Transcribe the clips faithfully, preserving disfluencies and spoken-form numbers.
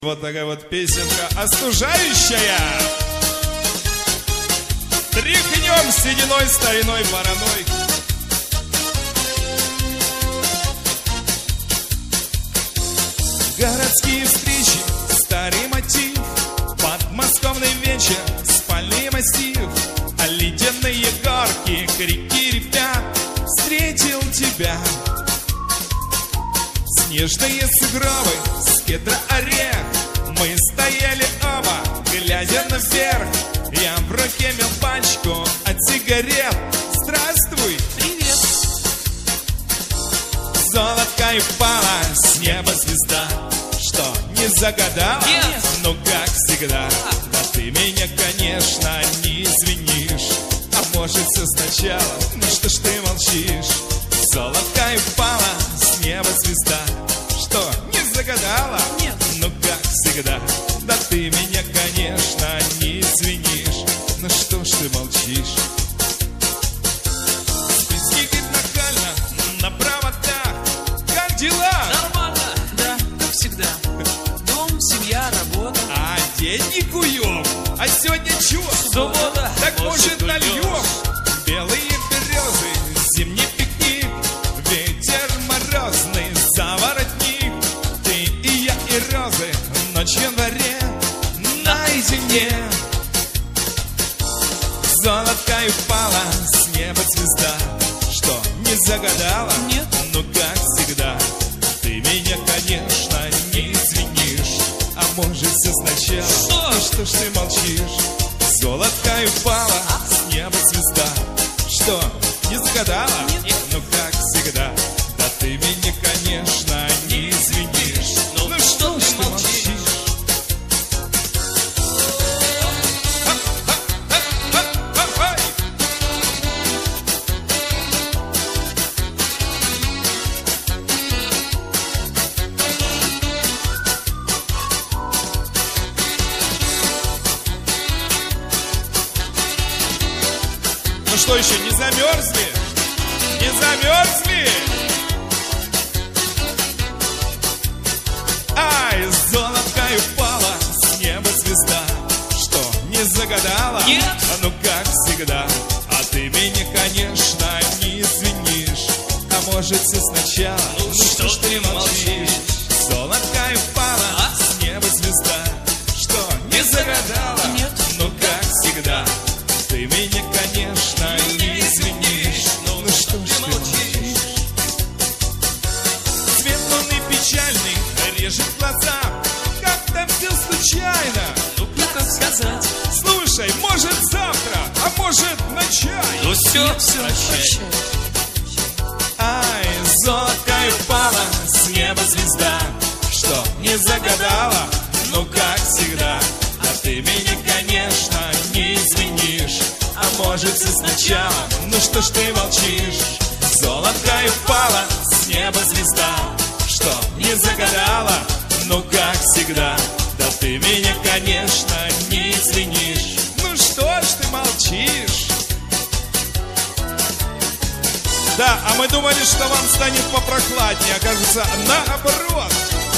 Вот такая вот песенка остужающая. Тряхнем сединой, стариной, вороной. Городские встречи, старый мотив, подмосковный вечер, спальный массив, а ледяные горки, крики ребят, встретил тебя. Снежные сугробы, с кедра орех, мы стояли оба, глядя наверх. Я в руке мел пачку от сигарет. Здравствуй! Привет! Золотка упала с неба звезда. Что, не загадала? Нет! Ну как всегда. Да ты меня, конечно, не извинишь. А может все сначала? Ну что ж ты молчишь? Золотка упала с неба звезда. Что, не загадала? Нет! Ну как всегда. Да ты меня, конечно, не извинишь. Ну что ж ты молчишь? Списки нахально на проводах. Как дела? Нормально, да, как всегда. Дом, семья, работа. А денег уем. А сегодня чего? Суббота. Так может нальем? Белые березы, зимний пикник, ветер морозный, заворотник. Ты и я и розы, ночь в январе наедине. Золотка упала с неба звезда. Что, не загадала? Нет. Ну как всегда. Ты меня, конечно, не извинишь. А может все сначала? Что? Ну что ж ты молчишь? Золотка упала с неба звезда. Что, не загадала? Нет. Ну как всегда. Да ты меня, конечно, не извинишь. Ну, Ну что ж ты молчишь? Ну что еще, не замерзли? Не замерзли? Ай, золотка упала с неба звезда. Что, не загадала? Нет. А ну как всегда. А ты меня, конечно, не извинишь. А может все сначала? Ну что ж ты молчишь? Золотка упала А? с неба звезда. Что, не загадала? Нет. Ну как всегда. Ты меня, конечно, не извинишь. Ну, ну что ж ты молчишь? Свет луны печальный режет глаза. Как-то все случайно. Ну как сказать? Слушай, может завтра, а может на чай? Ну все, все, прощай. Ай, золотка упала с неба звезда. Что, не загадала? Ну как всегда. А ты меня, конечно, не извинишь. А может все сначала? Ну что ж ты молчишь? Золотка упала с неба звезда. Что, не загадала? Ну как всегда. Да ты меня, конечно, не извинишь. Ну что ж ты молчишь? Да, а мы думали, что вам станет попрохладнее. Окажется, наоборот.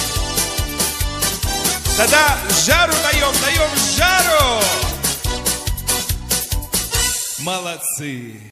Тогда жару даем, даем жару. Молодцы.